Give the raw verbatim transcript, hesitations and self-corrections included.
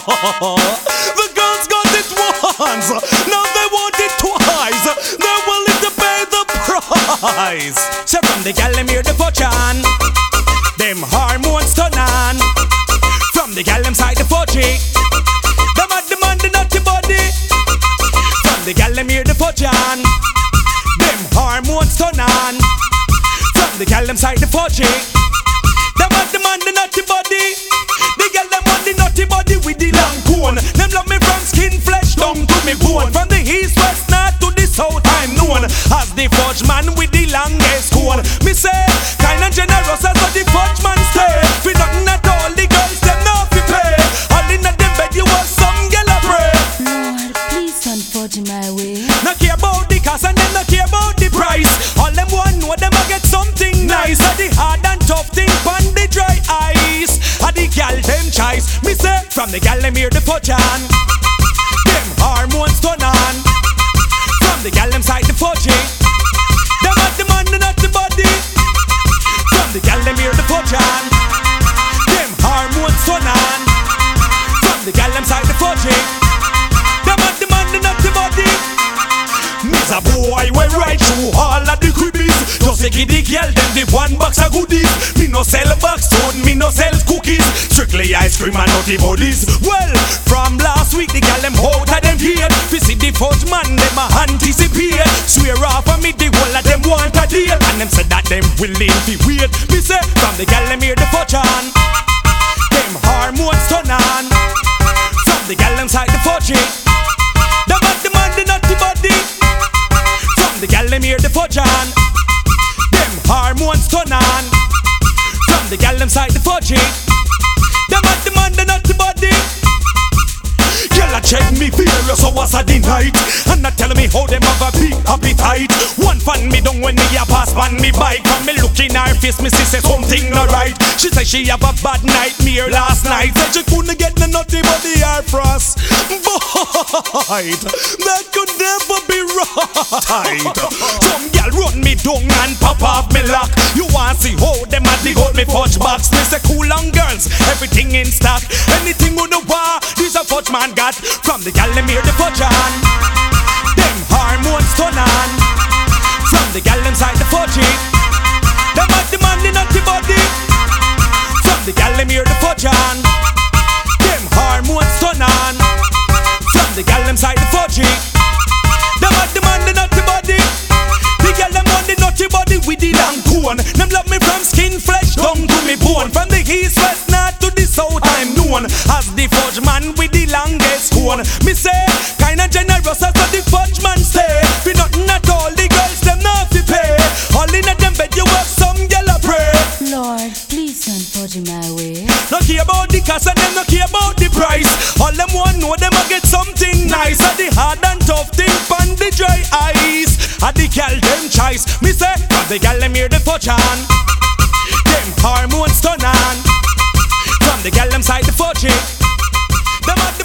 The girls got it once, now they want it twice. They're willing to pay the price. So from the gal them hear the fortune, them hormones turn on. From the gal them side the fortune, them at demand the naughty body. From the gal them hear the fortune, them hormones turn on. From the gal them side the fortune, them at demand the naughty body. The gal them want the naughty body with the long cone. Them love me from skin, flesh, down to me bone. From the east, west, north to the south, I'm known as the fudge man with the longest cone. Me say, kind and generous as what the fudge man stay. For nothing at all, the girls them not fi pay. All in at them bed you was some gal a pray. Lord, please don't fudge my way. Not care about the cost and them not care about the price. All them want know them a get something nice. A the hard and tough thing pon the dry ice. A the gal them choice. Me say from the gal them hear the fortune, them hormones turn on. From the gal them side the fortune, them at the man not the body. From the gal them hear the fortune, them hormones turn on. From the gal them side the fortune, them at the man not the body. Me's a boy we right through all of the cribbies. Just to give the girl them the one box of goodies. Me no sell box food, me no sell cookies. Strictly ice cream and nutty buddies. Well, from last week the girl them out of them here. We see the fudge man them a anticipate. Swear off on me the whole of them want a deal. And them said that them willing to wait. Me say from the girl them hear the fortune, them hormones turn on. From the girl them side the fortune, them at the man the naughty body. From the gal them hear the fortune, them hormones turn on. From the gal them side the fortune, them at the man the naughty body. Girl a check me furious so what's a the night, and not tell me how them have a big appetite. One fan me down when me a pass pan me bike. When me look in her face me see say something not right. She say she have a bad nightmare last night. Said she couldn't get the naughty body her frost. Boy, that could never be right. Some gal run me down and pop off me lock. You want see how them a dig out me fudge box. Me say cool on girls, everything in stock. Anything on the war, this a fudge man got. From the gal them hear the fortune, them hormones turn on. From the gal them side the fortune, them at the man the naughty body. From the gal them hear the fortune, them hormones turn on. From the gal them side the fortune, them at the man the naughty body. The gal them want the naughty body with the long cone. Them love me from skin, flesh, down to me bone. From the east, west, north to the south, I'm known as the fudge man with the longest cone. Me say, kinda generous as the fudge man stay. For nothing at all, the girls them not fi pay. All in at them bed you have some gal a pray. Lord, please don't fudge my way. No care about the cost and them no care about the price. All them want know them a get something nice. A the hard and tough thing pon the dry ice. A the gal them choice. Me say, from the gal them hear the fortune, them hormones turn on. From the gal them side the fortune, them at the